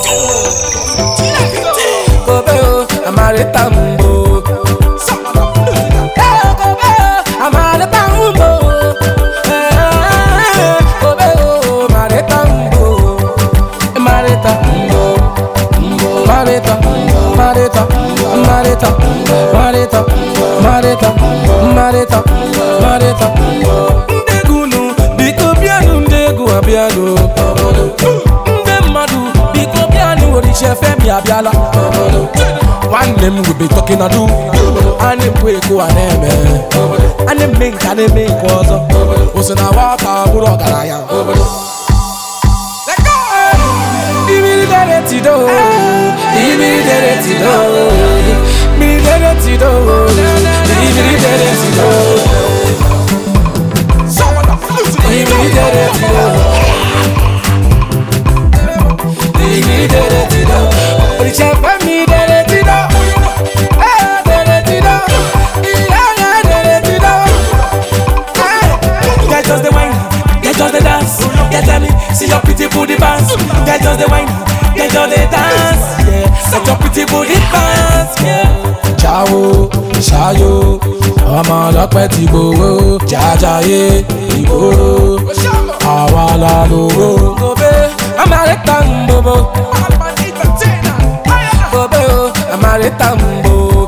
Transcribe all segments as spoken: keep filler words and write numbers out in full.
Kobe o, amare tambo. Kobe o, amare tambo. Kobe o, amare tambo. Mareta, mareta, mareta, mareta, mareta, mareta, mareta, mareta. Ndegunu, biko piano, ndegu abiano. Ndemadu, biko piano, orishe femi abiala. One name we be talking a do. Ane kweko aneme. Ane mink, ane mink wazo. Osuna waka buro garaya. Tido, Ibi Deretido, Mi Deretido, Ibi Deretido, Ibi Deretido, Ibi Deretido, Richard Mi Deretido, Eh Deretido, Yeah Deretido. Get just the wine, get just the dance, get me, see your pretty booty bounce, get just the wine. Get on the dance, yeah. Set your pretty booty dance, yeah. Ciao, shayo, ọmọ ọlọ́pẹ́ ti gbowó, jajaye, ìgboro, àwa la lówó. Kobe, amareta ń bobo. Kobe o, amareta ń bo.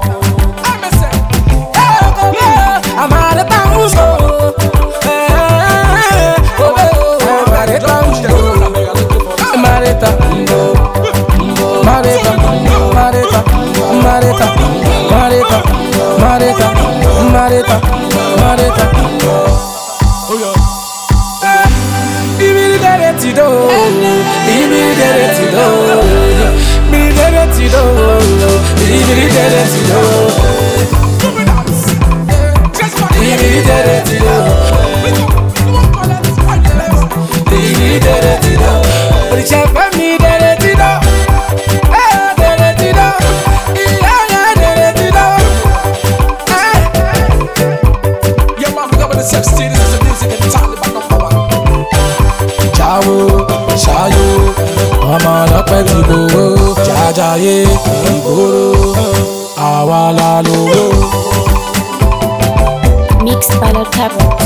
Kobe o, amareta ń bo. Kobe o, amareta ń bo. Amareta ń bo. Mareta, mareta, mareta, mareta, mareta, mareta, mareta. Oh yeah. Ibi deretido, ibi deretido, ibi deretido, ibi deretido, ibi deretido, ibi deretido. Richard mi deretido. sixteen is the music and Taliban number one. Ciao, shayo, ọmọ ọlọ́pẹ́ ti gbowó, jajaye, ìgboro, àwa la lówó. Mixed by Lord Tap.